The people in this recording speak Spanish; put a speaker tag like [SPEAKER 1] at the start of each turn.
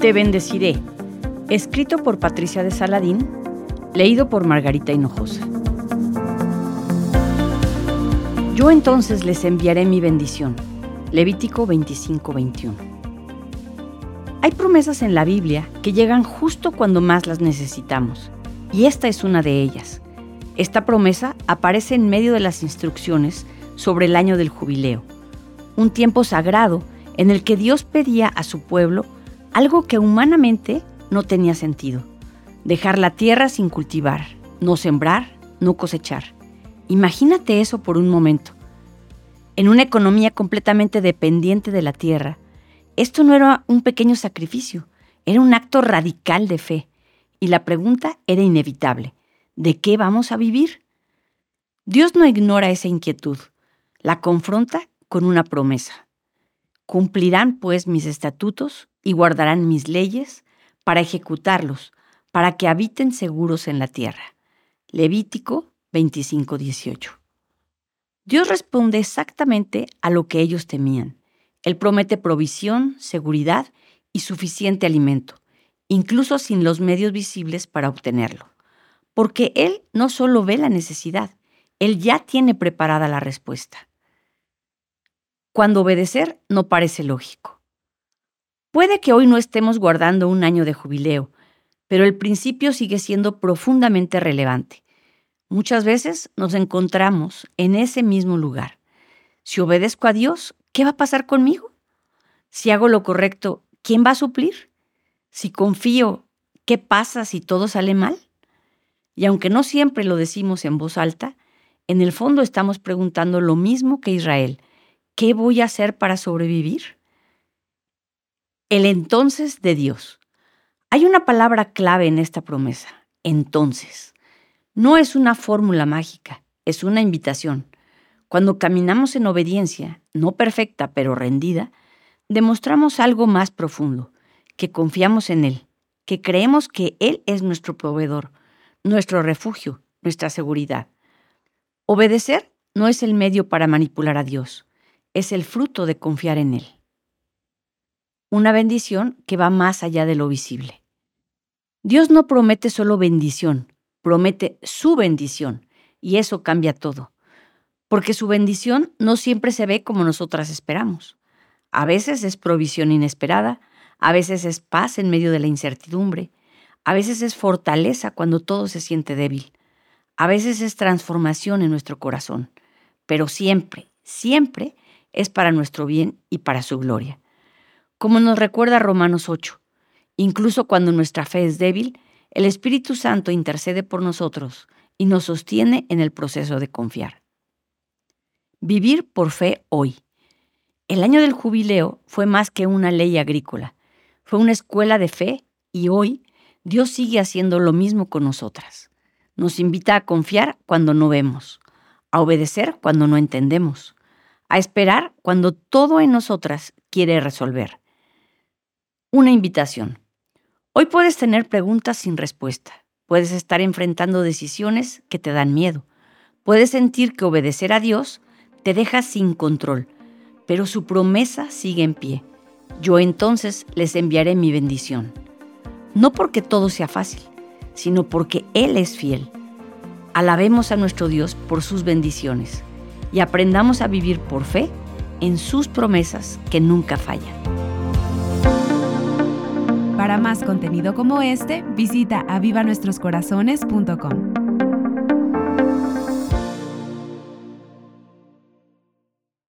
[SPEAKER 1] Te bendeciré, escrito por Patricia de Saladín, leído por Margarita Hinojosa. Yo entonces les enviaré mi bendición. Levítico 25:21. Hay promesas en la Biblia que llegan justo cuando más las necesitamos, y esta es una de ellas. Esta promesa aparece en medio de las instrucciones sobre el año del jubileo, un tiempo sagrado en el que Dios pedía a su pueblo algo que humanamente no tenía sentido: dejar la tierra sin cultivar, no sembrar, no cosechar. Imagínate eso por un momento. En una economía completamente dependiente de la tierra, esto no era un pequeño sacrificio, era un acto radical de fe. Y la pregunta era inevitable: ¿de qué vamos a vivir? Dios no ignora esa inquietud, la confronta con una promesa. Cumplirán pues mis estatutos y guardarán mis leyes para ejecutarlos, para que habiten seguros en la tierra. Levítico 25:18. Dios responde exactamente a lo que ellos temían. Él promete provisión, seguridad y suficiente alimento, incluso sin los medios visibles para obtenerlo. Porque Él no solo ve la necesidad, Él ya tiene preparada la respuesta. Cuando obedecer no parece lógico. Puede que hoy no estemos guardando un año de jubileo, pero el principio sigue siendo profundamente relevante. Muchas veces nos encontramos en ese mismo lugar. Si obedezco a Dios, ¿qué va a pasar conmigo? Si hago lo correcto, ¿quién va a suplir? Si confío, ¿qué pasa si todo sale mal? Y aunque no siempre lo decimos en voz alta, en el fondo estamos preguntando lo mismo que Israel: ¿qué voy a hacer para sobrevivir? El entonces de Dios. Hay una palabra clave en esta promesa: entonces. No es una fórmula mágica, es una invitación. Cuando caminamos en obediencia, no perfecta pero rendida, demostramos algo más profundo: que confiamos en Él, que creemos que Él es nuestro proveedor, nuestro refugio, nuestra seguridad. Obedecer no es el medio para manipular a Dios, es el fruto de confiar en Él. Una bendición que va más allá de lo visible. Dios no promete solo bendición, promete su bendición, y eso cambia todo. Porque su bendición no siempre se ve como nosotras esperamos. A veces es provisión inesperada, a veces es paz en medio de la incertidumbre, a veces es fortaleza cuando todo se siente débil, a veces es transformación en nuestro corazón, pero siempre, siempre es para nuestro bien y para su gloria. Como nos recuerda Romanos 8, incluso cuando nuestra fe es débil, el Espíritu Santo intercede por nosotros y nos sostiene en el proceso de confiar. Vivir por fe hoy. El año del jubileo fue más que una ley agrícola, fue una escuela de fe, y hoy Dios sigue haciendo lo mismo con nosotras. Nos invita a confiar cuando no vemos, a obedecer cuando no entendemos, a esperar cuando todo en nosotras quiere resolver. Una invitación. Hoy puedes tener preguntas sin respuesta, puedes estar enfrentando decisiones que te dan miedo, puedes sentir que obedecer a Dios te deja sin control, pero su promesa sigue en pie. Yo entonces les enviaré mi bendición. No porque todo sea fácil, sino porque Él es fiel. Alabemos a nuestro Dios por sus bendiciones y aprendamos a vivir por fe en sus promesas que nunca fallan.
[SPEAKER 2] Para más contenido como este, visita avivanuestroscorazones.com.